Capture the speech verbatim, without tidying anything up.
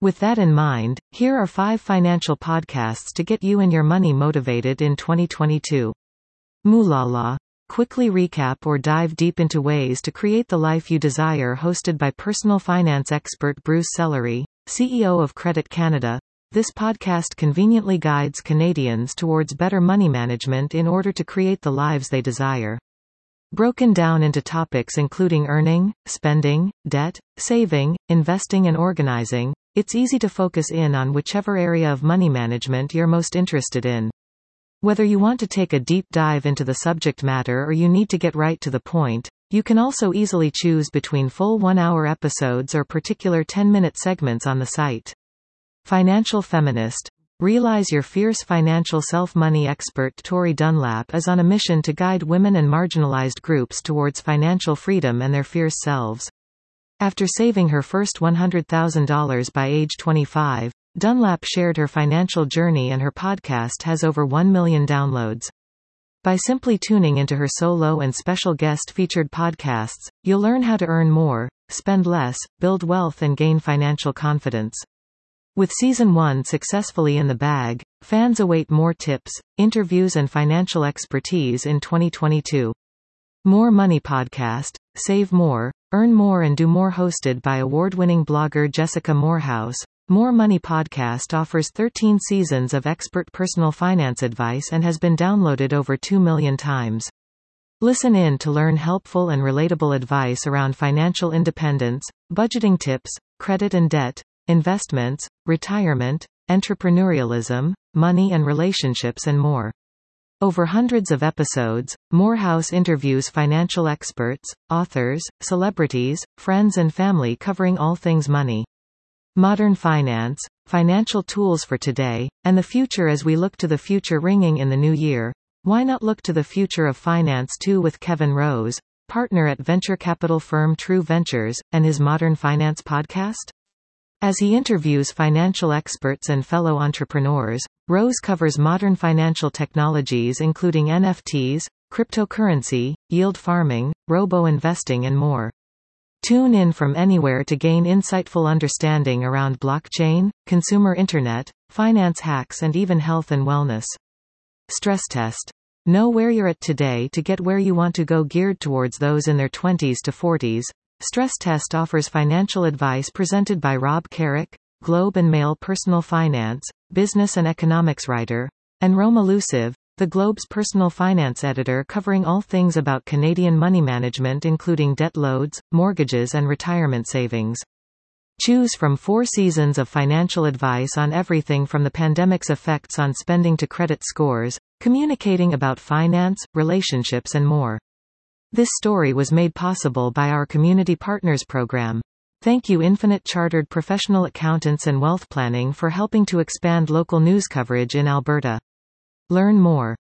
With that in mind, here are five financial podcasts to get you and your money motivated in twenty twenty-two. Moolala. Quickly recap or dive deep into ways to create the life you desire, hosted by personal finance expert Bruce Sellery, C E O of Credit Canada. This podcast conveniently guides Canadians towards better money management in order to create the lives they desire. Broken down into topics including earning, spending, debt, saving, investing and organizing, it's easy to focus in on whichever area of money management you're most interested in. Whether you want to take a deep dive into the subject matter or you need to get right to the point, you can also easily choose between full one-hour episodes or particular ten-minute segments on the site. Financial Feminist. Realize Your Fierce Financial Self. Money expert Tori Dunlap is on a mission to guide women and marginalized groups towards financial freedom and their fierce selves. After saving her first one hundred thousand dollars by age twenty-five, Dunlap shared her financial journey, and her podcast has over one million downloads. By simply tuning into her solo and special guest featured podcasts, you'll learn how to earn more, spend less, build wealth and gain financial confidence. With Season one successfully in the bag, fans await more tips, interviews and financial expertise in twenty twenty-two. More Money Podcast, Save More, Earn More and Do More. Hosted by award-winning blogger Jessica Morehouse, More Money Podcast offers thirteen seasons of expert personal finance advice and has been downloaded over two million times. Listen in to learn helpful and relatable advice around financial independence, budgeting tips, credit and debt, investments, retirement, entrepreneurialism, money and relationships and more. Over hundreds of episodes, Morehouse interviews financial experts, authors, celebrities, friends and family covering all things money. Modern finance, financial tools for today, and the future. As we look to the future ringing in the new year, why not look to the future of finance too with Kevin Rose, partner at venture capital firm True Ventures, and his Modern Finance podcast? As he interviews financial experts and fellow entrepreneurs, Rose covers modern financial technologies including N F Ts, cryptocurrency, yield farming, robo-investing and more. Tune in from anywhere to gain insightful understanding around blockchain, consumer internet, finance hacks and even health and wellness. Stress Test. Know where you're at today to get where you want to go. Geared towards those in their twenties to forties, Stress Test offers financial advice presented by Rob Carrick, Globe and Mail personal finance, business and economics writer, and Roma Lusiv, the Globe's personal finance editor, covering all things about Canadian money management including debt loads, mortgages and retirement savings. Choose from four seasons of financial advice on everything from the pandemic's effects on spending to credit scores, communicating about finance, relationships and more. This story was made possible by our Community Partners program. Thank you Infinite Chartered Professional Accountants and Wealth Planning for helping to expand local news coverage in Alberta. Learn more.